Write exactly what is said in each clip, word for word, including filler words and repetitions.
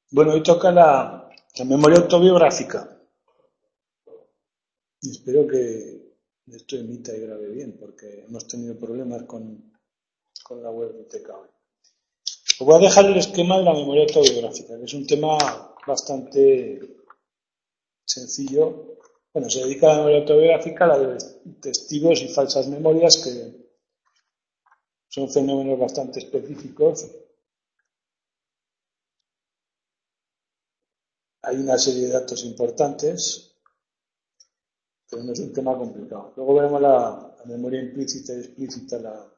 Bueno, hoy toca la, la memoria autobiográfica. Y espero que esto emita y grabe bien, porque hemos tenido problemas con, con la web de T K hoy. Os voy a dejar el esquema de la memoria autobiográfica, que es un tema bastante sencillo. Bueno, se dedica a la memoria autobiográfica, a la de testigos y falsas memorias, que son fenómenos bastante específicos. Hay una serie de datos importantes, pero no es un tema complicado. Luego veremos la, la memoria implícita y explícita, la,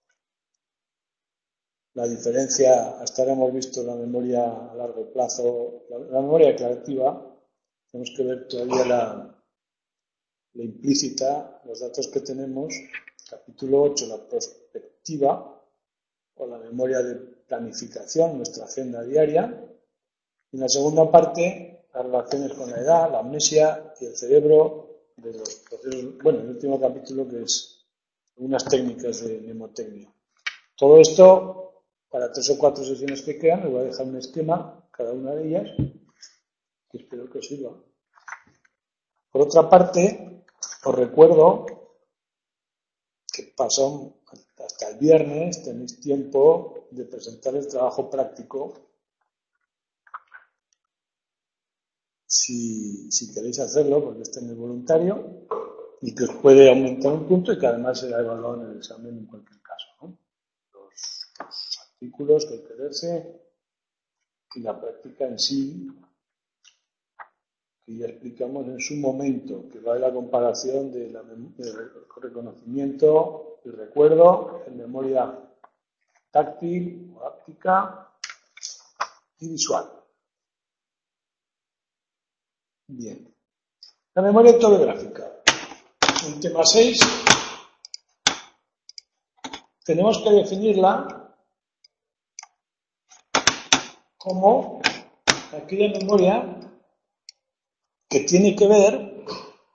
la diferencia. Hasta ahora hemos visto la memoria a largo plazo, la, la memoria declarativa. Tenemos que ver todavía la, la implícita, los datos que tenemos. Capítulo ocho, la prospectiva, o la memoria de planificación, nuestra agenda diaria. Y en la segunda parte, las relaciones con la edad, la amnesia y el cerebro de los procesos. Bueno, el último capítulo, que es algunas técnicas de mnemotecnia. Todo esto, para tres o cuatro sesiones que quedan, les voy a dejar un esquema, cada una de ellas, que espero que os sirva. Por otra parte, os recuerdo que pasó hasta el viernes, tenéis tiempo de presentar el trabajo práctico. Si, si queréis hacerlo, porque este no es voluntario, y que os puede aumentar un punto y que además será evaluado en el examen en cualquier caso, ¿no? Los, los artículos que hay que leerse y la práctica en sí, que ya explicamos en su momento, que va de la comparación de la, del reconocimiento y recuerdo en memoria táctil o áptica y visual. Bien. La memoria autobiográfica. En tema seis, tenemos que definirla como aquella memoria que tiene que ver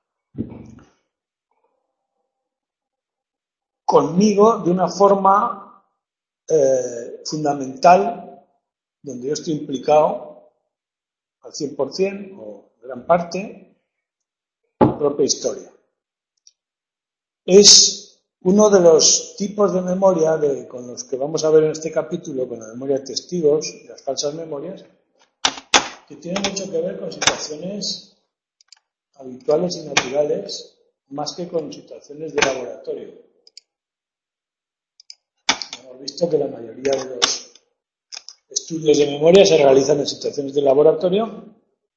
conmigo de una forma eh, fundamental, donde yo estoy implicado al cien por ciento o gran parte en la propia historia. Es uno de los tipos de memoria de, con los que vamos a ver en este capítulo, con la memoria de testigos y las falsas memorias, que tiene mucho que ver con situaciones habituales y naturales, más que con situaciones de laboratorio. Hemos visto que la mayoría de los estudios de memoria se realizan en situaciones de laboratorio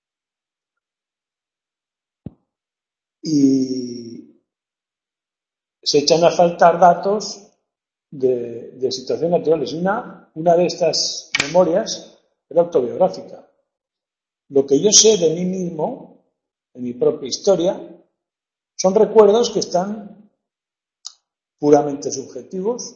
y se echan a faltar datos de, de situaciones naturales. Una, una de estas memorias es la autobiográfica. Lo que yo sé de mí mismo, de mi propia historia, son recuerdos que están puramente subjetivos,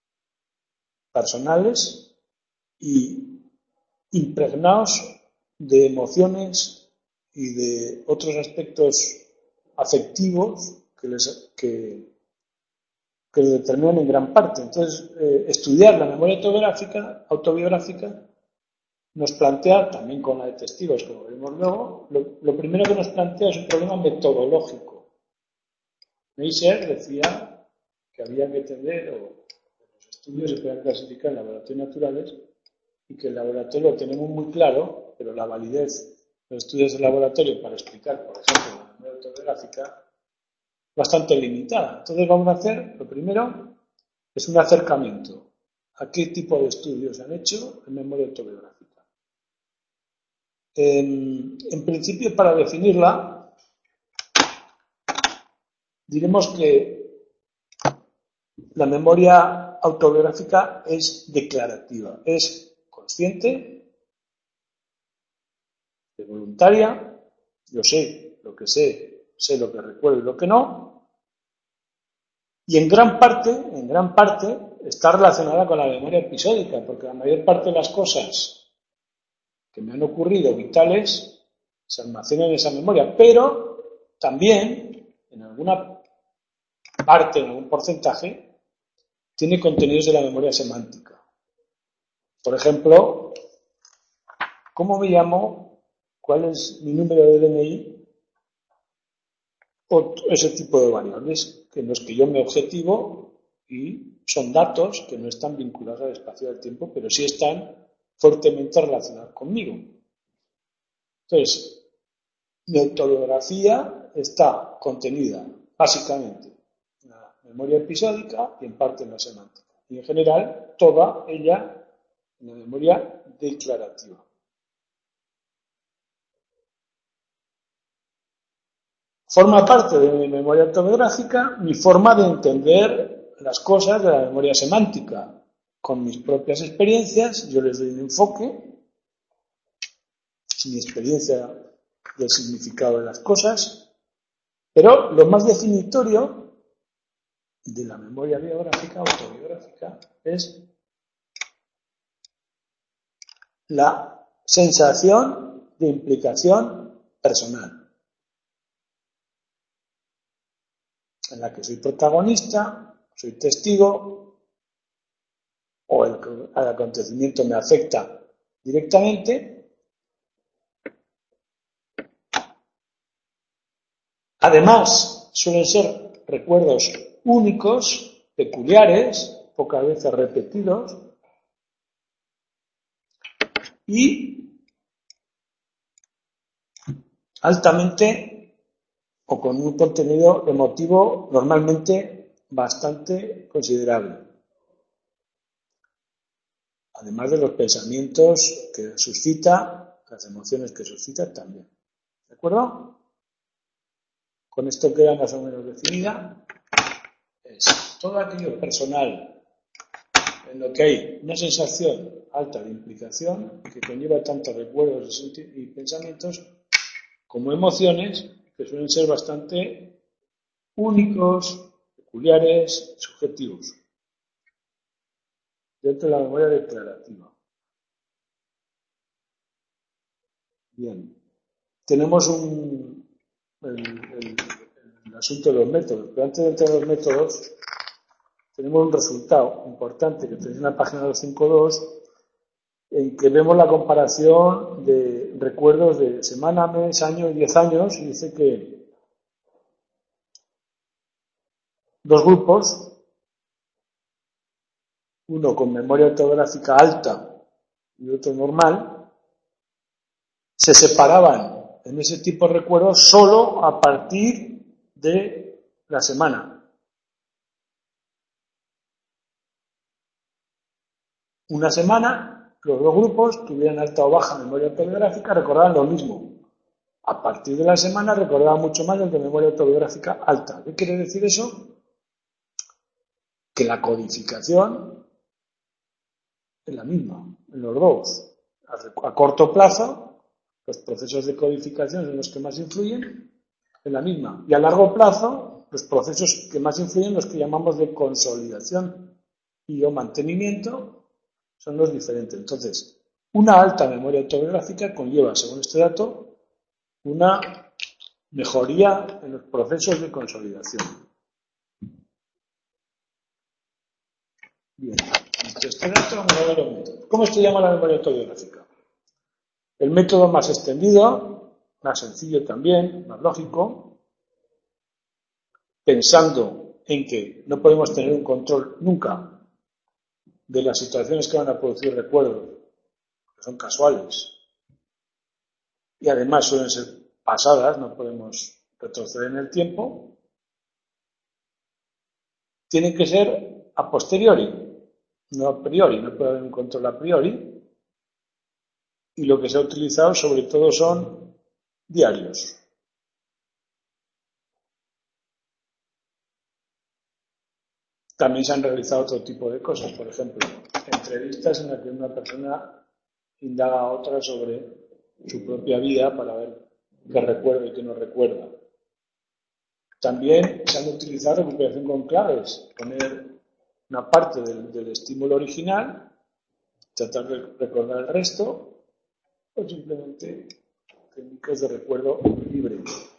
personales y impregnados de emociones y de otros aspectos afectivos que les, que, que les determinan en gran parte. Entonces, eh, estudiar la memoria autobiográfica, autobiográfica nos plantea, también con la de testigos, como veremos luego, lo, lo primero que nos plantea es un problema metodológico. Neisser decía que había que tener, o los estudios se pueden clasificar en laboratorios naturales, y que el laboratorio lo tenemos muy claro, pero la validez de los estudios de laboratorio para explicar, por ejemplo, la memoria autobiográfica, es bastante limitada. Entonces vamos a hacer, lo primero, es un acercamiento a qué tipo de estudios se han hecho en memoria autobiográfica. En, en principio, para definirla, diremos que la memoria autobiográfica es declarativa, es consciente, es voluntaria. Yo sé lo que sé, sé lo que recuerdo y lo que no, y en gran parte, en gran parte, está relacionada con la memoria episódica, porque la mayor parte de las cosas que me han ocurrido vitales se almacenan en esa memoria, pero también, en alguna parte, en algún porcentaje, tiene contenidos de la memoria semántica. Por ejemplo, cómo me llamo, cuál es mi número de D N I, o ese tipo de variables en los que yo me objetivo y son datos que no están vinculados al espacio del tiempo, pero sí están fuertemente relacionados conmigo. Entonces, mi autobiografía está contenida básicamente en la memoria episódica y en parte en la semántica. Y en general, toda ella en la memoria declarativa. Forma parte de mi memoria autobiográfica mi forma de entender las cosas de la memoria semántica. Con mis propias experiencias, yo les doy un enfoque, mi experiencia del significado de las cosas, pero lo más definitorio de la memoria biográfica, autobiográfica, es la sensación de implicación personal, en la que soy protagonista, soy testigo, o el, el acontecimiento me afecta directamente. Además, suelen ser recuerdos únicos, peculiares, pocas veces repetidos, y altamente o con un contenido emotivo normalmente bastante considerable. Además de los pensamientos que suscita, las emociones que suscita también. ¿De acuerdo? Con esto queda más o menos definida. Es todo aquello personal en lo que hay una sensación alta de implicación que conlleva tanto recuerdos y pensamientos como emociones que suelen ser bastante únicos, peculiares, subjetivos, dentro de la memoria declarativa. Bien, tenemos un, el, el, el asunto de los métodos, pero antes de entrar en los métodos, tenemos un resultado importante que tenéis en la página doscientos cincuenta y dos, en que vemos la comparación de recuerdos de semana, mes, año y diez años, y dice que dos grupos, uno con memoria autobiográfica alta y otro normal, se separaban en ese tipo de recuerdos solo a partir de la semana. Una semana, los dos grupos, tuvieran alta o baja memoria autobiográfica, recordaban lo mismo. A partir de la semana recordaban mucho más el de memoria autobiográfica alta. ¿Qué quiere decir eso? Que la codificación es la misma en los dos. A corto plazo, los procesos de codificación son los que más influyen, es la misma. Y a largo plazo, los procesos que más influyen, los que llamamos de consolidación y o mantenimiento, son los diferentes. Entonces, una alta memoria autobiográfica conlleva, según este dato, una mejoría en los procesos de consolidación. Bien, este dato vamos a ver los métodos. ¿Cómo estudiamos la memoria autobiográfica? El método más extendido, más sencillo también, más lógico, pensando en que no podemos tener un control nunca de las situaciones que van a producir recuerdos, que son casuales, y además suelen ser pasadas, no podemos retroceder en el tiempo, tienen que ser a posteriori, no a priori, no puede haber un control a priori, y lo que se ha utilizado sobre todo son diarios. También se han realizado otro tipo de cosas, por ejemplo, entrevistas en las que una persona indaga a otra sobre su propia vida para ver qué recuerda y qué no recuerda. También se han utilizado recuperación con claves, poner una parte del, del estímulo original, tratar de recordar el resto, o simplemente técnicas de recuerdo libre.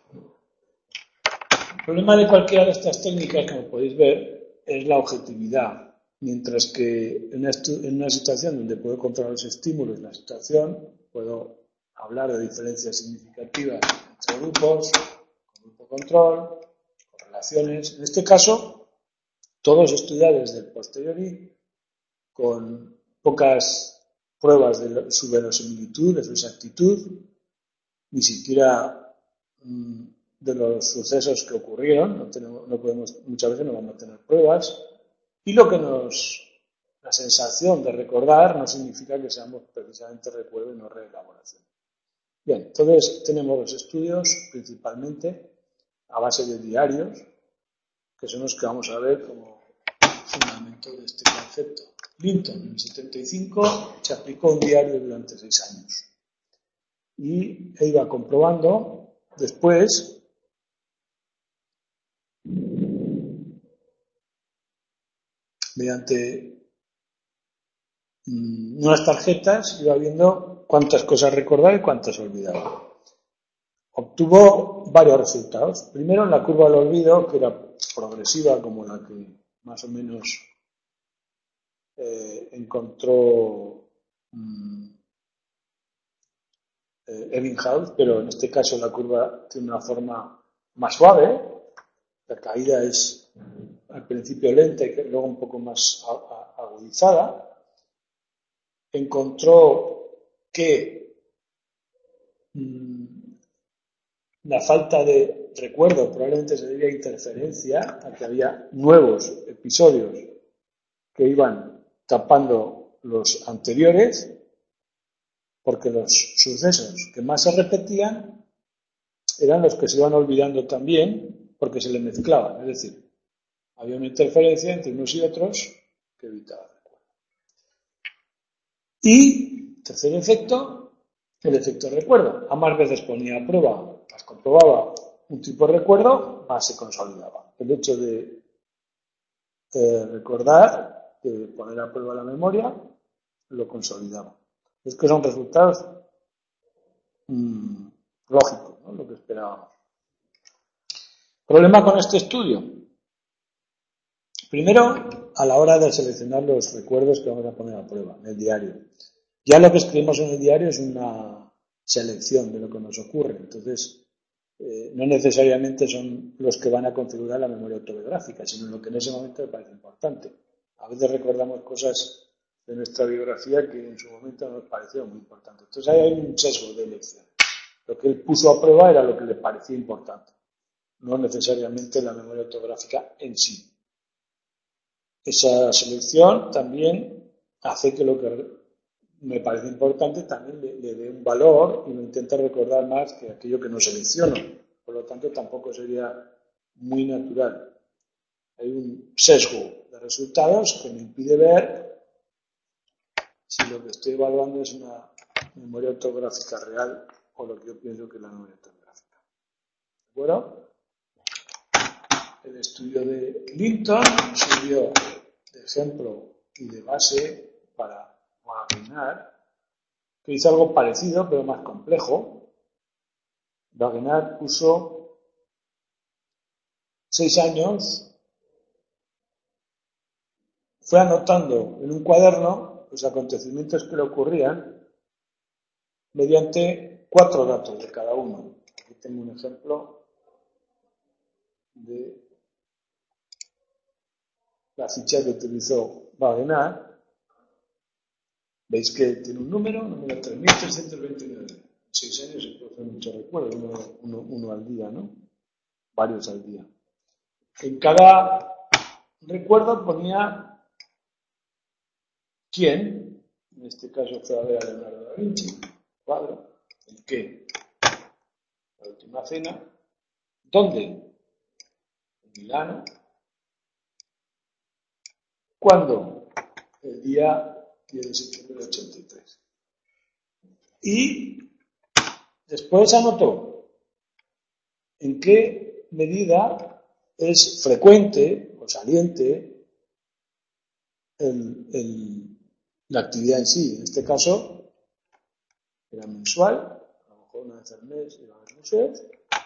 El problema de cualquiera de estas técnicas, como podéis ver, es la objetividad. Mientras que en una, en una situación donde puedo controlar los estímulos, la situación, puedo hablar de diferencias significativas entre grupos, con grupo control, con relaciones. En este caso, todo se estudia desde el posteriori, con pocas pruebas de su verosimilitud, de su exactitud, ni siquiera mmm, de los sucesos que ocurrieron, no, tenemos, no podemos, muchas veces no vamos a tener pruebas, y lo que nos, la sensación de recordar no significa que seamos precisamente recuerdo y no reelaboración. Bien, entonces tenemos los estudios principalmente a base de diarios, que son los que vamos a ver como fundamento de este concepto. Linton, en el setenta y cinco, se aplicó un diario durante seis años. Y iba comprobando después mediante mmm, unas tarjetas, iba viendo cuántas cosas recordaba y cuántas olvidaba. Obtuvo varios resultados. Primero, en la curva del olvido, que era progresiva, como la que más o menos eh, encontró mmm, eh, Ebbinghaus, pero en este caso la curva tiene una forma más suave. La caída es al principio lenta y luego un poco más agudizada. Encontró que mmm, la falta de recuerdo probablemente se debía a interferencia, a que había nuevos episodios que iban tapando los anteriores, porque los sucesos que más se repetían eran los que se iban olvidando también, porque se le mezclaban, es decir, había una interferencia entre unos y otros que evitaba el recuerdo. Y, tercer efecto, el efecto recuerdo. A más veces ponía a prueba, las comprobaba un tipo de recuerdo, más se consolidaba. El hecho de eh, recordar, de poner a prueba la memoria, lo consolidaba. Es que son resultados mmm, lógicos, ¿no? Lo que esperábamos. ¿Problema con este estudio? Primero, a la hora de seleccionar los recuerdos que vamos a poner a prueba en el diario. Ya lo que escribimos en el diario es una selección de lo que nos ocurre. Entonces, eh, no necesariamente son los que van a configurar la memoria autobiográfica, sino lo que en ese momento me parece importante. A veces recordamos cosas de nuestra biografía que en su momento nos parecieron muy importantes. Entonces, ahí hay un sesgo de elección. Lo que él puso a prueba era lo que le parecía importante, no necesariamente la memoria autobiográfica en sí. Esa selección también hace que lo que me parece importante también le, le dé un valor y lo intente recordar más que aquello que no selecciono. Por lo tanto, tampoco sería muy natural. Hay un sesgo de resultados que me impide ver si lo que estoy evaluando es una memoria autobiográfica real o lo que yo pienso que es la memoria autobiográfica. Bueno, el estudio de Linton sirvió de ejemplo y de base para Wagener, que hizo algo parecido pero más complejo. Wagener puso seis años, fue anotando en un cuaderno los acontecimientos que le ocurrían mediante cuatro datos de cada uno. Aquí tengo un ejemplo de la ficha que utilizó Wagener. Veis que tiene un número, número tres mil trescientos veintinueve. En seis años se puede hacer mucho recuerdo, uno, uno, uno al día, ¿no? Varios al día. En cada recuerdo ponía quién, en este caso fue a ver a Leonardo da Vinci, cuadro, el qué, la última cena, dónde, en Milano, cuándo, el día diez de septiembre de ochenta y tres. Y después anotó en qué medida es frecuente o saliente el, el, la actividad en sí. En este caso era mensual, a lo mejor una vez al mes iba a los museos.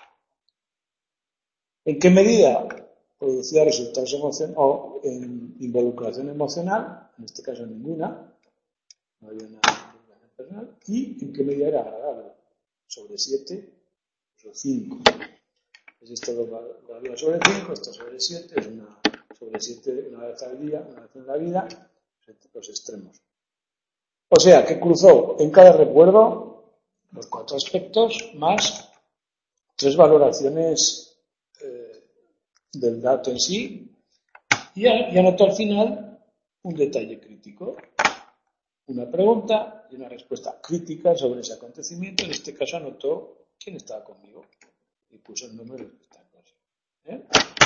¿En qué medida producía resultados emocionales o en involucración emocional? En este caso ninguna. No había nada personal, y en qué medida era agradable. Sobre siete, sobre cinco. Es esto la vida sobre cinco, esto sobre siete, es una sobre siete una vez al día, una vez en la vida, los extremos. O sea, que cruzó en cada recuerdo los cuatro aspectos más tres valoraciones eh, del dato en sí y, y anotó al final un detalle crítico, una pregunta y una respuesta crítica sobre ese acontecimiento. En este caso anotó quién estaba conmigo y puso el número que está en clase. ¿Eh?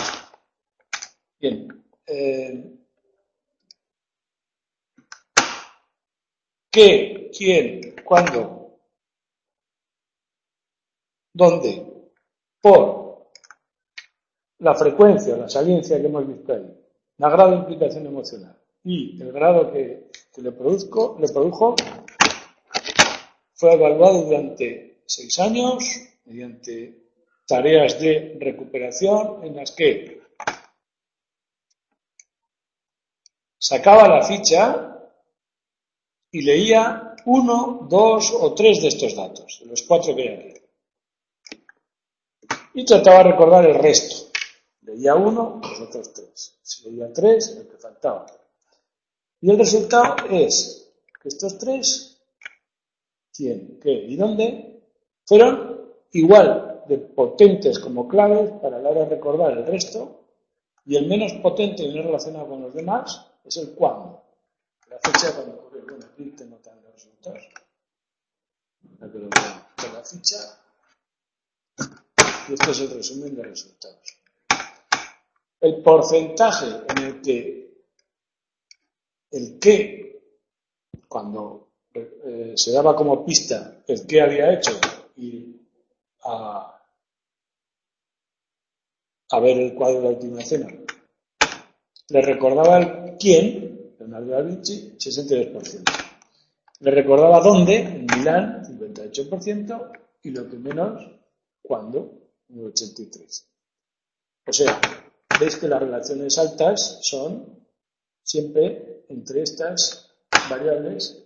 Bien. Eh, ¿Qué? ¿Quién? ¿Cuándo? ¿Dónde? Por la frecuencia, la saliencia que hemos visto ahí, la grado de implicación emocional y el grado que, que le, produzco, le produjo, fue evaluado durante seis años mediante tareas de recuperación en las que sacaba la ficha y leía uno, dos o tres de estos datos, de los cuatro que hay aquí. Y trataba de recordar el resto. Leía uno, los otros tres. Si leía tres, el que faltaba. Y el resultado es que estos tres, quién, qué y dónde, fueron igual de potentes como claves para la hora de recordar el resto, y el menos potente y no relacionado con los demás es el cuándo. La fecha cuando ocurre. Bueno, aquí tengo también los resultados. Para que lo vean. Con la ficha. Y este es el resumen de resultados. El porcentaje en el que el qué, cuando eh, se daba como pista el qué había hecho y a, a ver el cuadro de la última cena, le recordaba el quién, Leonardo da Vinci, sesenta y dos por ciento. Le recordaba dónde, en Milán, cincuenta y ocho por ciento, y lo que menos, cuándo, un ochenta y tres por ciento. O sea, veis que las relaciones altas son siempre entre estas variables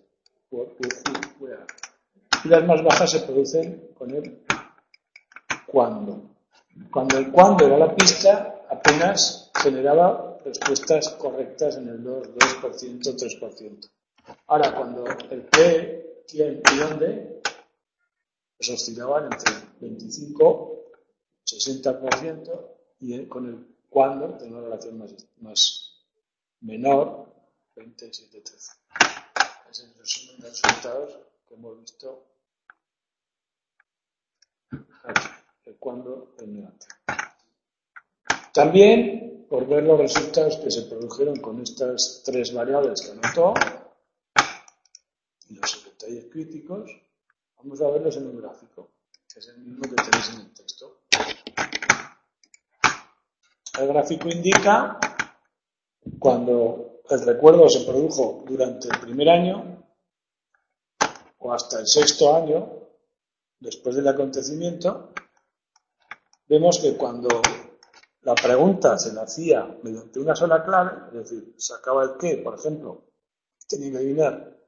y las más bajas se producen con el cuándo. Cuando el cuándo era la pista, apenas generaba respuestas correctas en el dos, dos por ciento, tres por ciento. Ahora, cuando el qué, quién y dónde, pues oscilaban entre veinticinco, sesenta por ciento y con el cuándo tenía una relación más, más menor, veintisiete, trece. Ese es el resumen de resultados que hemos visto aquí, el cuándo, el mediante. También, por ver los resultados que se produjeron con estas tres variables que anotó y los detalles críticos, vamos a verlos en un gráfico, que es el mismo que tenéis en el texto. El gráfico indica cuando el recuerdo se produjo durante el primer año o hasta el sexto año después del acontecimiento. Vemos que cuando la pregunta se la hacía mediante una sola clave, es decir, sacaba el qué, por ejemplo, tenía que adivinar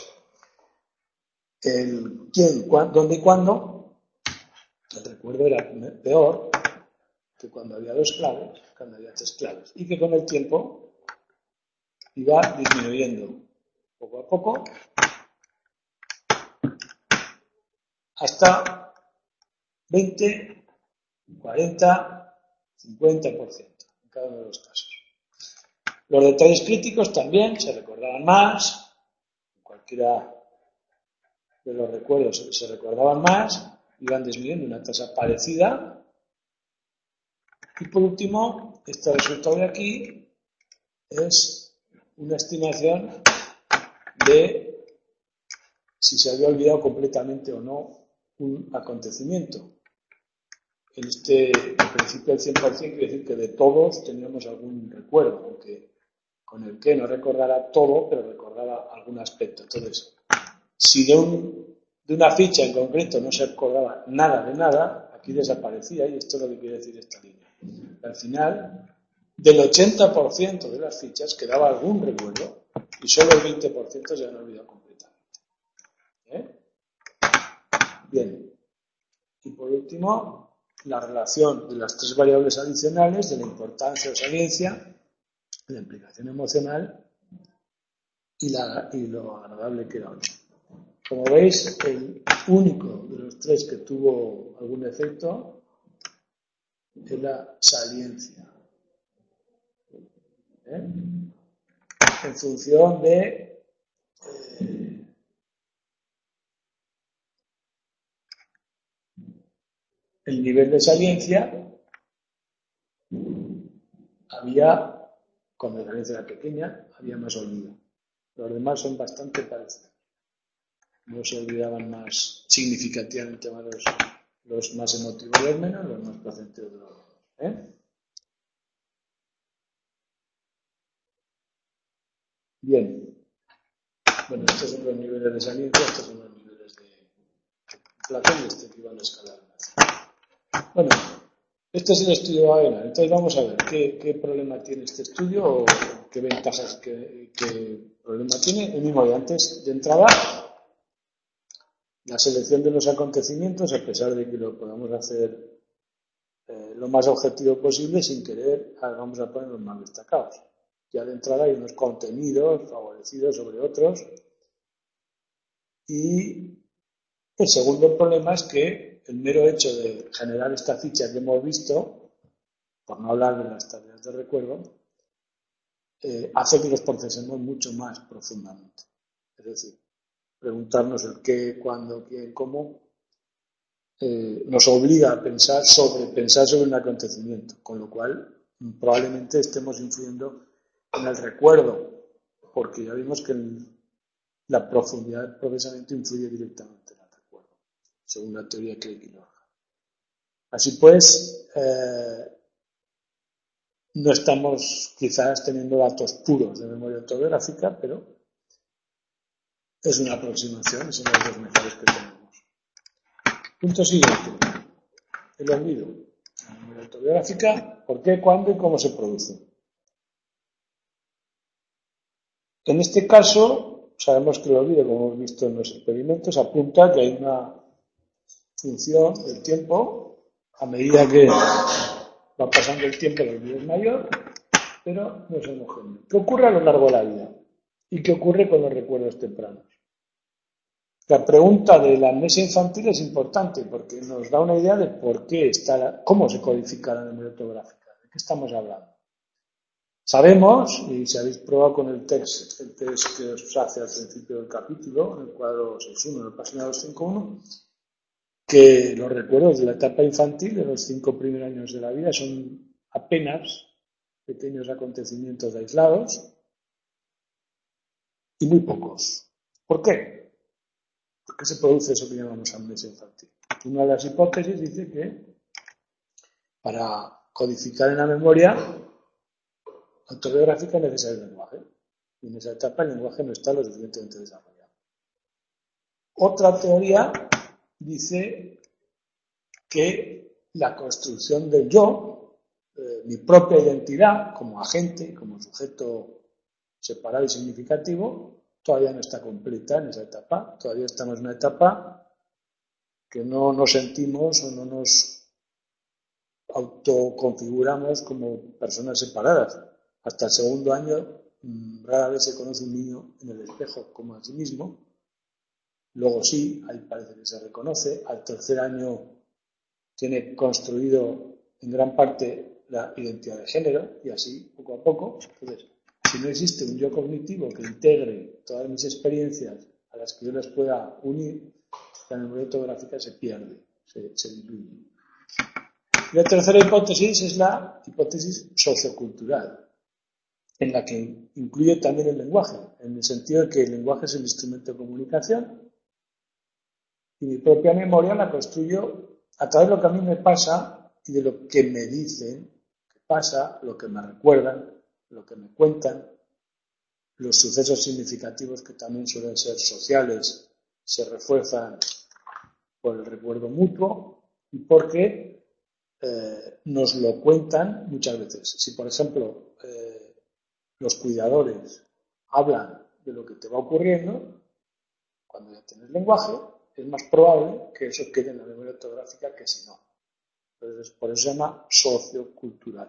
el quién, cuándo, dónde y cuándo, el recuerdo era peor que cuando había dos claves, cuando había tres claves, y que con el tiempo iba disminuyendo poco a poco hasta veinte, cuarenta, cincuenta por ciento en cada uno de los casos. Los detalles críticos también se recordaban más, en cualquiera de los recuerdos se recordaban más, iban disminuyendo una tasa parecida. Y por último, este resultado de aquí es una estimación de si se había olvidado completamente o no un acontecimiento. En este en principio el cien por ciento quiere decir que de todos teníamos algún recuerdo, aunque con el que no recordara todo, pero recordaba algún aspecto. Entonces, si de, un, de una ficha en concreto no se recordaba nada de nada, aquí desaparecía, y esto es lo que quiere decir esta línea. Al final, del ochenta por ciento de las fichas quedaba algún recuerdo y solo el veinte por ciento se han olvidado completamente. ¿Eh? Bien. Y por último, la relación de las tres variables adicionales de la importancia o saliencia, la implicación emocional y, la, y lo agradable que era otro. Como veis, el único de los tres que tuvo algún efecto es la saliencia. ¿Eh? En función de eh, el nivel de saliencia, había, cuando la saliencia era pequeña, había más olvido. Los demás son bastante parecidos. No se olvidaban más significativamente más los, los más emotivos los menos, los más placenteros de los menos. ¿Eh? Bien. Bueno, estos son los niveles de saliencia, estos son los niveles de placer y este que iba a la escala. Bueno, este es el estudio de Baena. Entonces vamos a ver qué, qué problema tiene este estudio o qué ventajas, qué, qué problema tiene. El mismo de antes, de entrada, la selección de los acontecimientos, a pesar de que lo podamos hacer eh, lo más objetivo posible, sin querer, vamos a poner los más destacados. Ya de entrada hay unos contenidos favorecidos sobre otros. Y el segundo problema es que el mero hecho de generar esta ficha que hemos visto, por no hablar de las tareas de recuerdo, eh, hace que los procesemos mucho más profundamente. Es decir, preguntarnos el qué, cuándo, quién, cómo, eh, nos obliga a pensar sobre, pensar sobre un acontecimiento, con lo cual probablemente estemos influyendo en el recuerdo, porque ya vimos que el, la profundidad del procesamiento influye directamente en el recuerdo, según la teoría Craig-Kilorga. Así pues, eh, no estamos quizás teniendo datos puros de memoria autobiográfica, pero es una aproximación, son los dos mejores que tenemos. Punto siguiente, el olvido. La memoria autobiográfica, ¿por qué, cuándo y cómo se produce? En este caso, sabemos que el olvido, como hemos visto en los experimentos, apunta que hay una función del tiempo, a medida que va pasando el tiempo, el olvido es mayor, pero no es homogéneo. ¿Qué ocurre a lo largo de la vida? ¿Y qué ocurre con los recuerdos tempranos? La pregunta de la amnesia infantil es importante porque nos da una idea de por qué está, la, cómo se codifica la memoria autográfica, de qué estamos hablando. Sabemos, y si habéis probado con el test, el test que os hace al principio del capítulo, en el cuadro seis punto uno, en la página doscientos cincuenta y uno, que los recuerdos de la etapa infantil, de los cinco primeros años de la vida, son apenas pequeños acontecimientos aislados y muy pocos. ¿Por qué? ¿Por qué se produce eso que llamamos amnesia infantil? Una de las hipótesis dice que para codificar en la memoria autobiográfica es necesario el lenguaje. Y en esa etapa el lenguaje no está lo suficientemente desarrollado. Otra teoría dice que la construcción del yo, eh, mi propia identidad como agente, como sujeto separado y significativo, todavía no está completa en esa etapa. Todavía estamos en una etapa que no nos sentimos o no nos autoconfiguramos como personas separadas. Hasta el segundo año rara vez se conoce un niño en el espejo como a sí mismo. Luego sí, ahí parece que se reconoce. Al tercer año tiene construido en gran parte la identidad de género y así, poco a poco. Entonces, si no existe un yo cognitivo que integre todas mis experiencias a las que yo las pueda unir, la memoria autográfica se pierde, se, se diluye. Y la tercera hipótesis es la hipótesis sociocultural, en la que incluye también el lenguaje, en el sentido de que el lenguaje es el instrumento de comunicación y mi propia memoria la construyo a través de lo que a mí me pasa y de lo que me dicen que pasa, lo que me recuerdan, lo que me cuentan, los sucesos significativos que también suelen ser sociales se refuerzan por el recuerdo mutuo y porque eh, nos lo cuentan muchas veces. Si, por ejemplo, eh, los cuidadores hablan de lo que te va ocurriendo, cuando ya tienes lenguaje, es más probable que eso quede en la memoria ortográfica que si no. Entonces, por eso se llama sociocultural.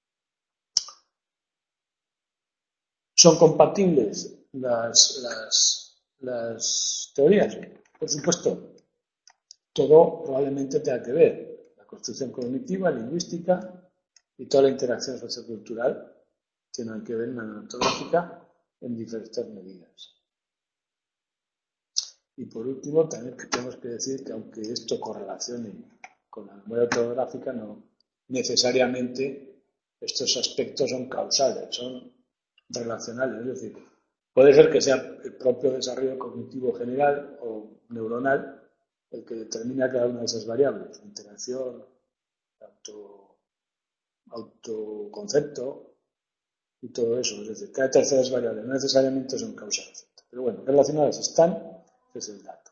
¿Son compatibles las, las, las teorías? Por supuesto, todo probablemente tenga que ver. La construcción cognitiva, lingüística y toda la interacción sociocultural tienen que ver en la memoria ortográfica en diferentes medidas. Y por último, también tenemos que decir que aunque esto correlacione con la memoria ortográfica, no necesariamente estos aspectos son causales, son relacionales. Es decir, puede ser que sea el propio desarrollo cognitivo general o neuronal el que determina cada una de esas variables, la interacción, auto, autoconcepto y todo eso. Es decir, cada tercera variable no necesariamente son causales. Pero bueno, relacionadas están, ese es el dato.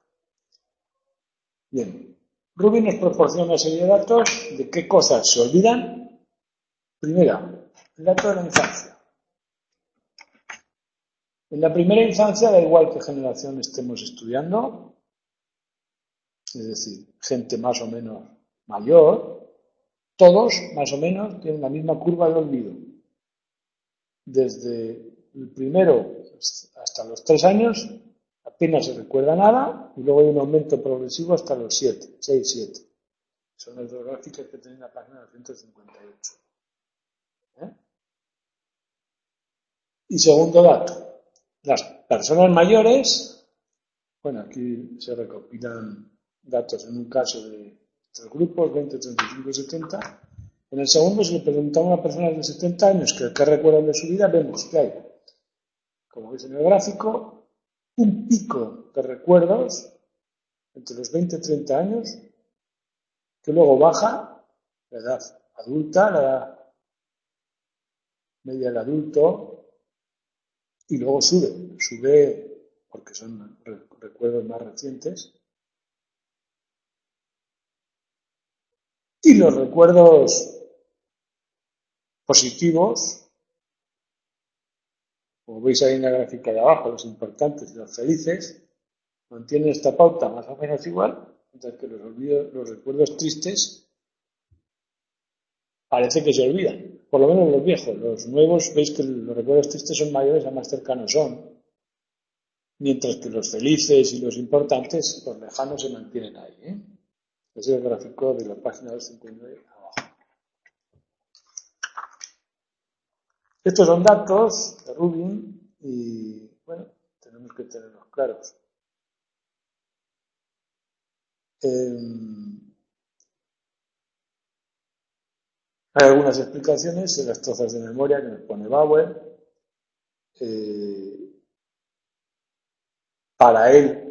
Bien, Rubin nos proporciona una serie de datos de qué cosas se olvidan. Primera, el dato de la infancia. En la primera infancia, da igual qué generación estemos estudiando, es decir, gente más o menos mayor, todos más o menos tienen la misma curva de olvido. Desde el primero hasta los tres años apenas se recuerda nada y luego hay un aumento progresivo hasta los siete, seis, siete. Son las dos gráficas que tiene la página doscientos cincuenta y ocho. ¿Eh? Y segundo dato, las personas mayores, bueno, aquí se recopilan datos en un caso de tres grupos, veinte, treinta y cinco y setenta. En el segundo, si le preguntamos a una persona de setenta años que, que recuerdan de su vida, vemos que hay, como veis en el gráfico, un pico de recuerdos entre los veinte y treinta años, que luego baja la edad adulta, la edad media del adulto, y luego sube, sube porque son recuerdos más recientes. Y los recuerdos positivos, como veis ahí en la gráfica de abajo, los importantes y los felices, mantienen esta pauta más o menos igual, mientras que los, olvidos, los recuerdos tristes parece que se olvidan, por lo menos los viejos. Los nuevos, veis que los recuerdos tristes son mayores a más cercanos son, mientras que los felices y los importantes, los lejanos, se mantienen ahí. ¿eh? Ese es el gráfico de la página doscientos cincuenta y nueve abajo. Estos son datos de Rubin y, bueno, tenemos que tenerlos claros. Eh, hay algunas explicaciones en las trazas de memoria que nos pone Bauer. Eh, para él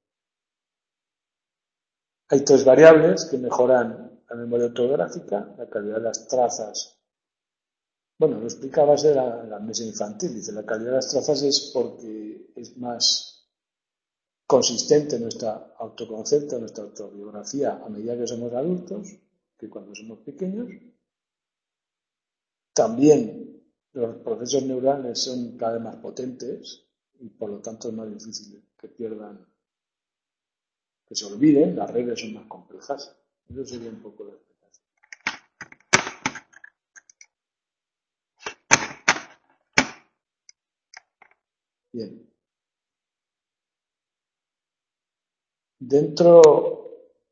hay tres variables que mejoran la memoria ortográfica, la calidad de las trazas. Bueno, lo explicaba en la, la mesa infantil. Dice, la calidad de las trazas es porque es más consistente nuestra autoconcepto, nuestra autobiografía a medida que somos adultos que cuando somos pequeños. También los procesos neurales son cada vez más potentes y por lo tanto es más difícil que pierdan, que se olviden, las redes son más complejas. Eso sería un poco la explicación. Bien. Dentro,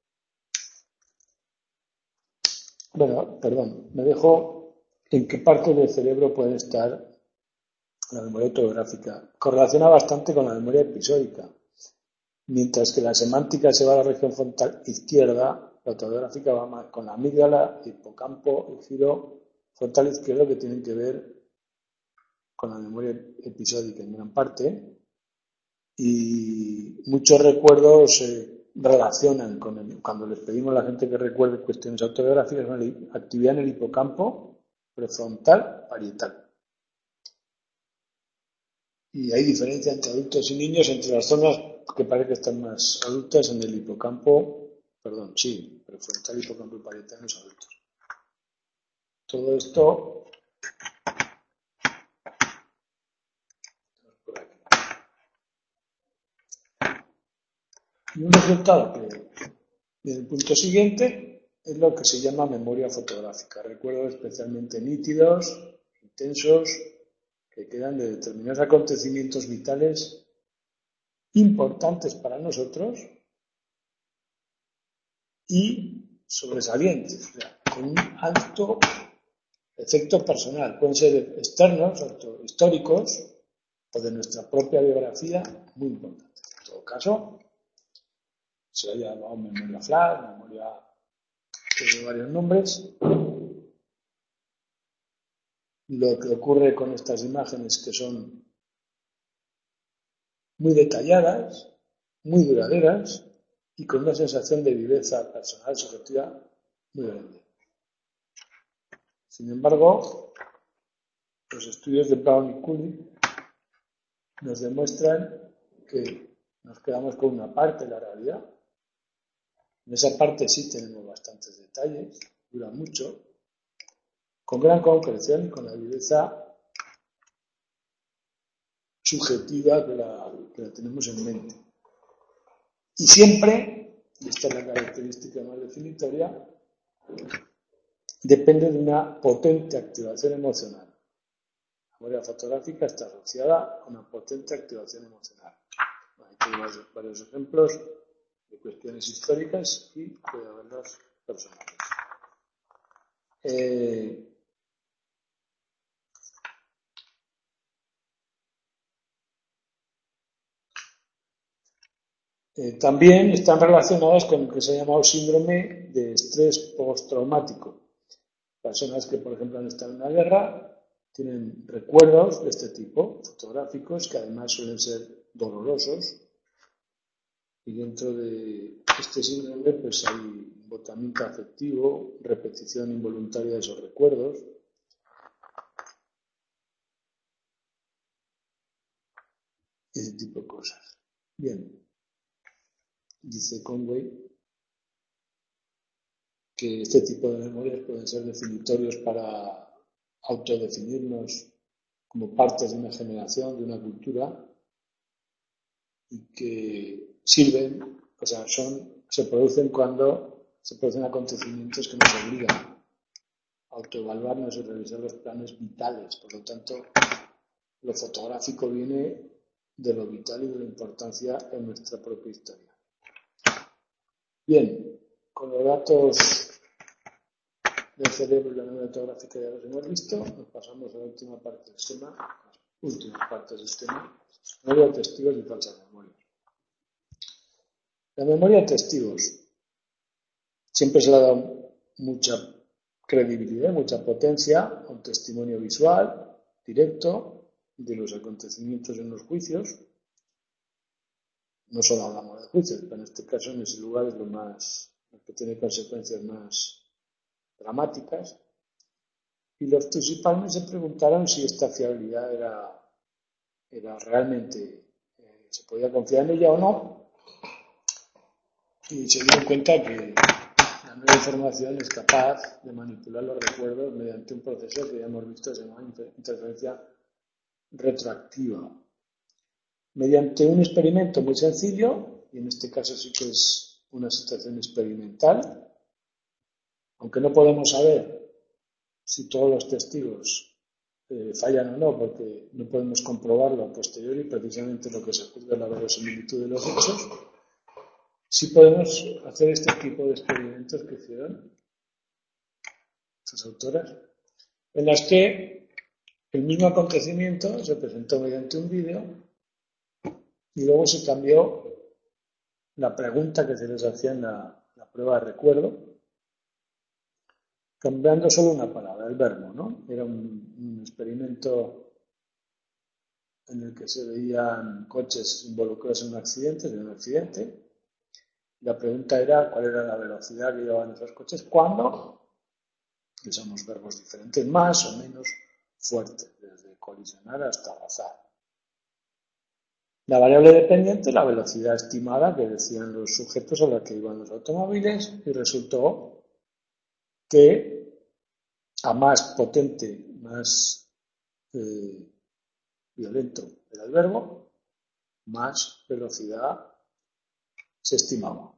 bueno, perdón, me dejo en qué parte del cerebro puede estar la memoria ortográfica. Correlaciona bastante con la memoria episódica. Mientras que la semántica se va a la región frontal izquierda, la ortográfica va más con la amígdala, hipocampo y giro frontal izquierdo, que tienen que ver con la memoria episódica en gran parte. Y muchos recuerdos se relacionan con el, cuando les pedimos a la gente que recuerde cuestiones ortográficas, con la actividad en el hipocampo prefrontal parietal. Y hay diferencia entre adultos y niños, entre las zonas que parece que están más adultas en el hipocampo, perdón, sí, prefrontal, hipocampo y parietal en los adultos. Todo esto por aquí. Y un resultado que, en el punto siguiente, es lo que se llama memoria fotográfica. Recuerdos especialmente nítidos, intensos, que quedan de determinados acontecimientos vitales importantes para nosotros y sobresalientes, o sea, con un alto efecto personal. Pueden ser externos, históricos, o de nuestra propia biografía, muy importantes. En todo caso, se haya llamado memoria flash, memoria tiene varios nombres. Lo que ocurre con estas imágenes, que son muy detalladas, muy duraderas y con una sensación de viveza personal subjetiva muy grande. Sin embargo, los estudios de Brown y Cooley nos demuestran que nos quedamos con una parte de la realidad. En esa parte sí tenemos bastantes detalles, dura mucho, con gran concreción y con la viveza subjetiva que la, que la tenemos en mente. Y siempre, y esta es la característica más definitoria, depende de una potente activación emocional. La memoria fotográfica está asociada a una potente activación emocional. Aquí tenemos varios ejemplos de cuestiones históricas y de haberlas personales. Eh, Eh, también están relacionadas con lo que se ha llamado síndrome de estrés postraumático. Personas que, por ejemplo, han estado en una guerra tienen recuerdos de este tipo, fotográficos, que además suelen ser dolorosos. Y dentro de este síndrome pues hay embotamiento afectivo, repetición involuntaria de esos recuerdos. Ese tipo de cosas. Bien. Dice Conway que este tipo de memorias pueden ser definitorios para autodefinirnos como partes de una generación, de una cultura, y que sirven, o sea, son, se producen cuando se producen acontecimientos que nos obligan a autoevaluarnos y revisar los planes vitales. Por lo tanto, lo fotográfico viene de lo vital y de la importancia en nuestra propia historia. Bien, con los datos del cerebro y la memoria fotográfica ya los hemos visto. Nos pasamos a la última parte del esquema, las últimas partes del esquema, memoria de testigos y falsas memorias. La memoria de testigos siempre se le ha dado mucha credibilidad, mucha potencia a un testimonio visual, directo, de los acontecimientos en los juicios. No solo hablamos de juicios, pero en este caso en ese lugar es lo más, lo que tiene consecuencias más dramáticas. Y los Tusi-Palmer se preguntaron si esta fiabilidad era, era realmente, eh, se podía confiar en ella o no. Y se dieron cuenta que la nueva información es capaz de manipular los recuerdos mediante un proceso que ya hemos visto se llama interferencia retroactiva. Mediante un experimento muy sencillo, y en este caso sí que es una situación experimental, aunque no podemos saber si todos los testigos eh, fallan o no, porque no podemos comprobarlo a posteriori, precisamente lo que se juzga es la verosimilitud de los hechos, sí podemos hacer este tipo de experimentos que hicieron estas autoras, en las que el mismo acontecimiento se presentó mediante un vídeo y luego se cambió la pregunta que se les hacía en la, la prueba de recuerdo, cambiando solo una palabra, el verbo, ¿no? Era un, un experimento en el que se veían coches involucrados en un accidente, en un accidente. La pregunta era cuál era la velocidad que llevaban esos coches cuando, que son unos verbos diferentes, más o menos fuertes, desde colisionar hasta rozar. La variable dependiente, la velocidad estimada que decían los sujetos a la que iban los automóviles, y resultó que a más potente, más eh, violento era el verbo, más velocidad se estimaba.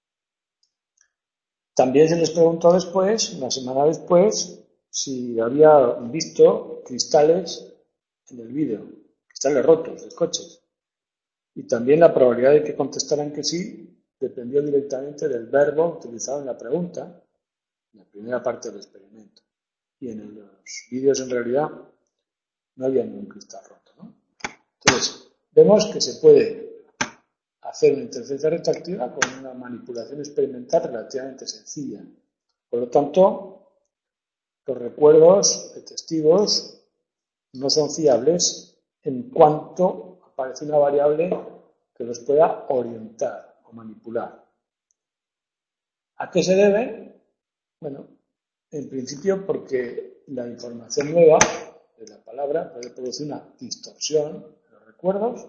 También se les preguntó después, una semana después, si había visto cristales en el vídeo, cristales rotos de coches. Y también la probabilidad de que contestaran que sí dependió directamente del verbo utilizado en la pregunta, en la primera parte del experimento. Y en los vídeos en realidad no había ningún cristal roto, ¿no? Entonces, vemos que se puede hacer una interferencia retroactiva con una manipulación experimental relativamente sencilla. Por lo tanto, los recuerdos de testigos no son fiables en cuanto aparece una variable que los pueda orientar o manipular. ¿A qué se debe? Bueno, en principio porque la información nueva de la palabra puede producir una distorsión de los recuerdos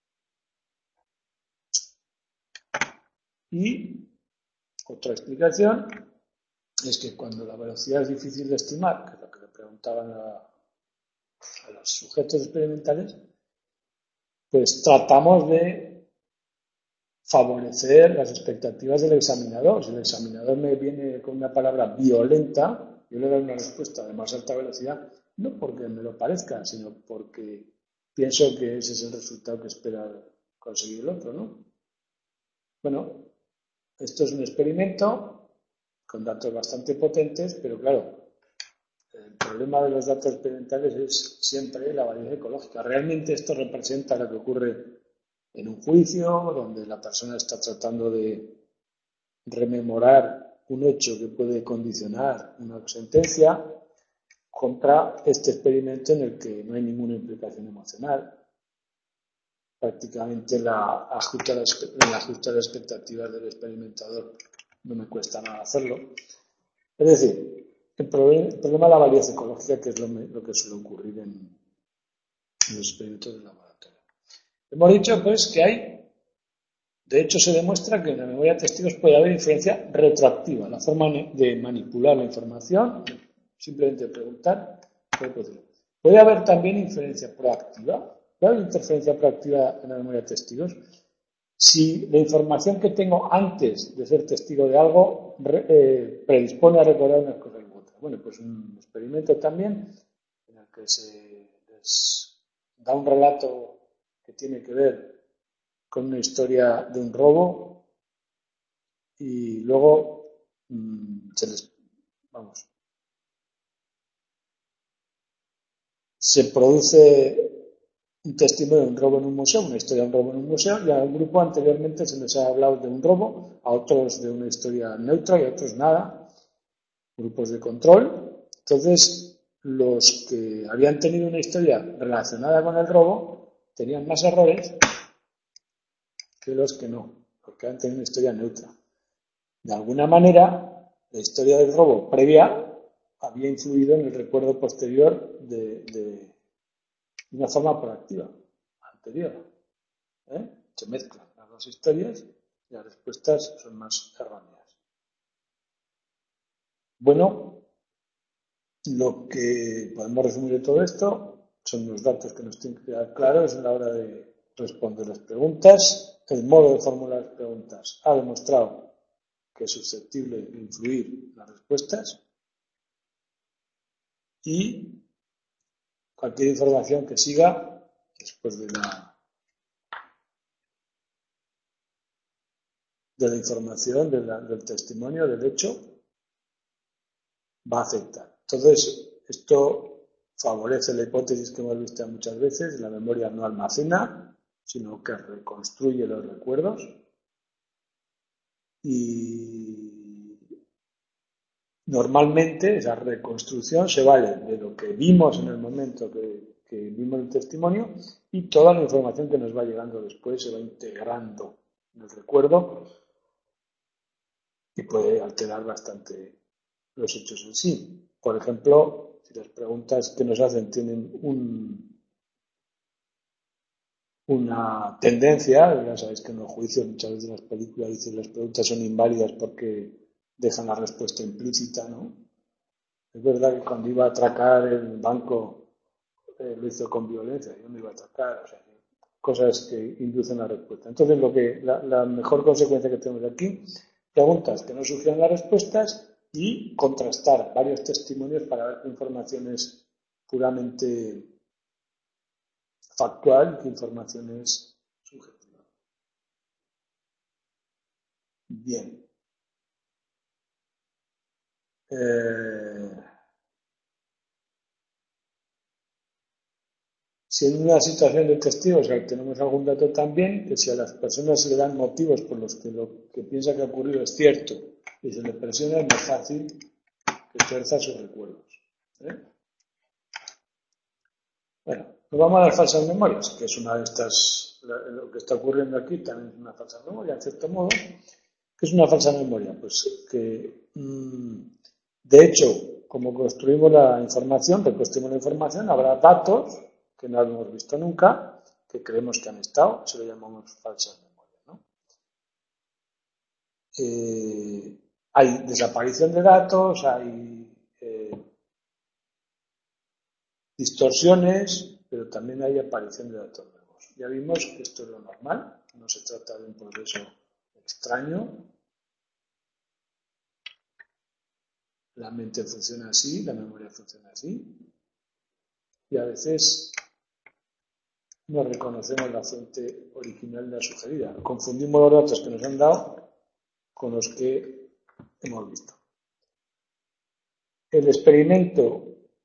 y otra explicación es que cuando la velocidad es difícil de estimar, que es lo que le preguntaban a, a los sujetos experimentales, pues tratamos de favorecer las expectativas del examinador. Si el examinador me viene con una palabra violenta, yo le doy una respuesta de más alta velocidad, no porque me lo parezca, sino porque pienso que ese es el resultado que espera conseguir el otro, ¿no? Bueno, esto es un experimento con datos bastante potentes, pero claro, el problema de los datos experimentales es siempre la variedad ecológica. Realmente esto representa lo que ocurre en un juicio, donde la persona está tratando de rememorar un hecho que puede condicionar una sentencia, contra este experimento en el que no hay ninguna implicación emocional. Prácticamente la ajuste a las expectativas del experimentador no me cuesta nada hacerlo. Es decir, el problema, el problema de la validez ecológica, que es lo, lo que suele ocurrir en, en los experimentos de laboratorio. Hemos dicho, pues, que hay, de hecho, se demuestra que en la memoria de testigos puede haber influencia retroactiva, la forma de manipular la información, simplemente preguntar, puede haber también inferencia proactiva. ¿Puede haber interferencia proactiva en la memoria de testigos? Si la información que tengo antes de ser testigo de algo eh, predispone a recordar unas cosas u otras. Bueno, pues un experimento también en el que se les da un relato que tiene que ver con una historia de un robo y luego mmm, se les, vamos, se produce un testimonio de un robo en un museo, una historia de un robo en un museo, y a un grupo anteriormente se les ha hablado de un robo, a otros de una historia neutra y a otros nada, grupos de control. Entonces, los que habían tenido una historia relacionada con el robo tenían más errores que los que no, porque habían tenido una historia neutra. De alguna manera, la historia del robo previa había influido en el recuerdo posterior de, de de una forma proactiva, anterior. ¿Eh? Se mezclan las dos historias y las respuestas son más erróneas. Bueno, lo que podemos resumir de todo esto son los datos que nos tienen que quedar claros a la hora de responder las preguntas. El modo de formular las preguntas ha demostrado que es susceptible de influir las respuestas y cualquier información que siga después de la, de la información, de la, del testimonio, del hecho, va a afectar. Entonces, esto favorece la hipótesis que hemos visto muchas veces, la memoria no almacena, sino que reconstruye los recuerdos y normalmente esa reconstrucción se vale de lo que vimos en el momento que, que vimos el testimonio y toda la información que nos va llegando después se va integrando en el recuerdo y puede alterar bastante los hechos en sí. Por ejemplo, si las preguntas que nos hacen tienen un, una tendencia, ya sabéis que en los juicios muchas veces en las películas dicen que las preguntas son inválidas porque dejan la respuesta implícita, ¿no? Es verdad que cuando iba a atracar el banco eh, lo hizo con violencia, yo no iba a atracar, o sea, cosas que inducen la respuesta. Entonces, lo que, la, la mejor consecuencia que tenemos aquí, preguntas que no sugieran las respuestas y contrastar varios testimonios para ver qué información es puramente factual y qué información es subjetiva. Bien. Eh, si en una situación de testigos tenemos algún dato también, que si a las personas se le dan motivos por los que lo que piensa que ha ocurrido es cierto y se le presiona, es más fácil que ejerza sus recuerdos. ¿eh? Bueno, nos vamos a las falsas memorias, que es una de estas, lo que está ocurriendo aquí también es una falsa memoria, en cierto modo. ¿Qué es una falsa memoria? Pues que, mmm, de hecho, como construimos la información, reconstruimos la información, habrá datos que no hemos visto nunca, que creemos que han estado, eso lo llamamos falsas memorias, ¿no? Eh, hay desaparición de datos, hay eh, distorsiones, pero también hay aparición de datos nuevos. Ya vimos que esto es lo normal, no se trata de un proceso extraño. La mente funciona así, la memoria funciona así, y a veces no reconocemos la fuente original de la sugerida. Confundimos los datos que nos han dado con los que hemos visto. El experimento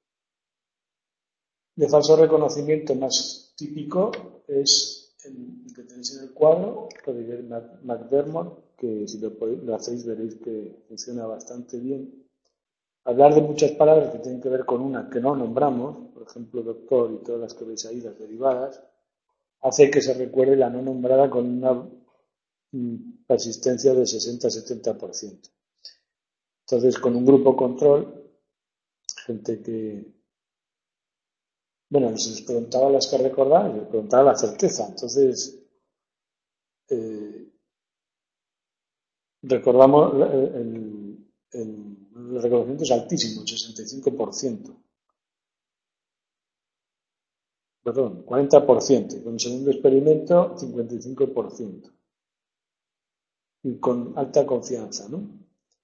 de falso reconocimiento más típico es el que tenéis en el cuadro, Roger McDermott, que si lo, podéis, lo hacéis veréis que funciona bastante bien. Hablar de muchas palabras que tienen que ver con una que no nombramos, por ejemplo, doctor y todas las que veis ahí, las derivadas, hace que se recuerde la no nombrada con una persistencia de sesenta a setenta por ciento. Entonces, con un grupo control, gente que, bueno, se les preguntaba las que recordaban y les preguntaba la certeza. Entonces, eh, recordamos, el, el, el reconocimiento es altísimo, el sesenta y cinco por ciento. Perdón, cuarenta por ciento. Y con el segundo experimento, cincuenta y cinco por ciento. Y con alta confianza, ¿no?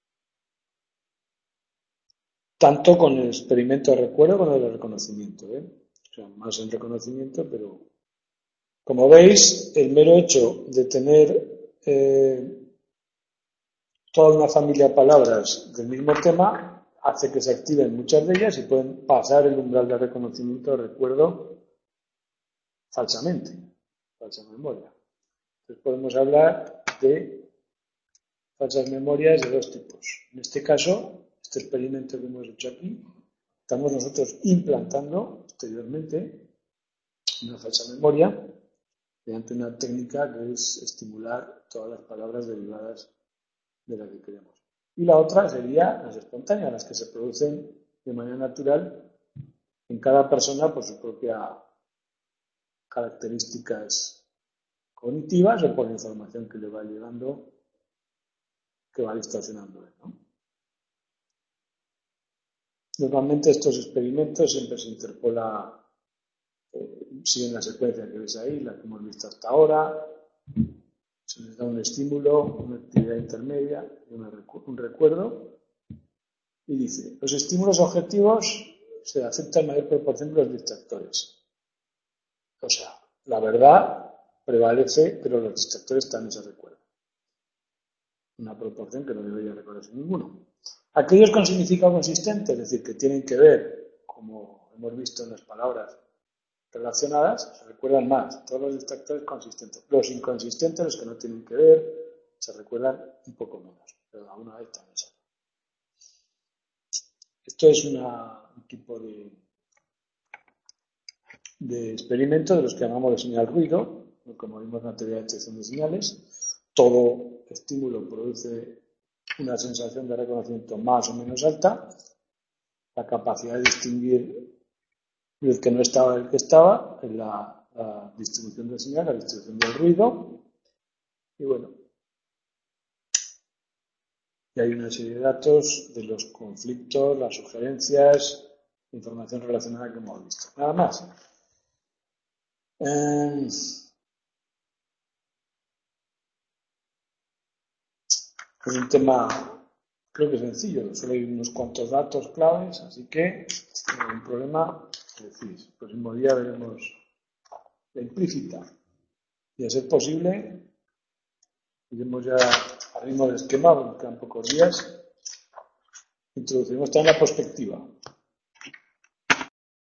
Tanto con el experimento de recuerdo como el reconocimiento, ¿eh? O sea, más en reconocimiento, pero como veis, el mero hecho de tener eh, toda una familia de palabras del mismo tema hace que se activen muchas de ellas y pueden pasar el umbral de reconocimiento de recuerdo falsamente, falsa memoria. Entonces podemos hablar de falsas memorias de dos tipos. En este caso, este experimento que hemos hecho aquí, estamos nosotros implantando exteriormente una falsa memoria mediante una técnica que es estimular todas las palabras derivadas de la que queremos. Y la otra sería las espontáneas, las que se producen de manera natural en cada persona por sus propias características cognitivas o por la información que le va llegando, que va distorsionando él, ¿no? Normalmente estos experimentos siempre se interpola, eh, siguen la secuencia que ves ahí, la que hemos visto hasta ahora. Se les da un estímulo, una actividad intermedia, una recu- un recuerdo, y dice, los estímulos objetivos se aceptan en mayor proporción que los distractores. O sea, la verdad prevalece, pero los distractores también se recuerdan. Una proporción que no debería reconocer ninguno. Aquellos con significado consistente, es decir, que tienen que ver, como hemos visto en las palabras relacionadas, se recuerdan más. Todos los distractores consistentes. Los inconsistentes, los que no tienen que ver, se recuerdan un poco menos, pero a una vez también se. Esto es una, un tipo de, de experimento de los que llamamos de señal ruido, como vimos en la teoría de detección de señales. Todo estímulo produce una sensación de reconocimiento más o menos alta. La capacidad de distinguir el que no estaba del que estaba, en la, la distribución de señal, la distribución del ruido. Y bueno, y hay una serie de datos de los conflictos, las sugerencias, información relacionada que hemos visto. Nada más. Eh, Es un tema, creo que sencillo, solo hay unos cuantos datos claves, así que no hay un problema. Decís, el próximo día veremos la implícita. Y a ser posible, iremos ya al ritmo del esquema, porque quedan pocos días. Introducimos también la perspectiva.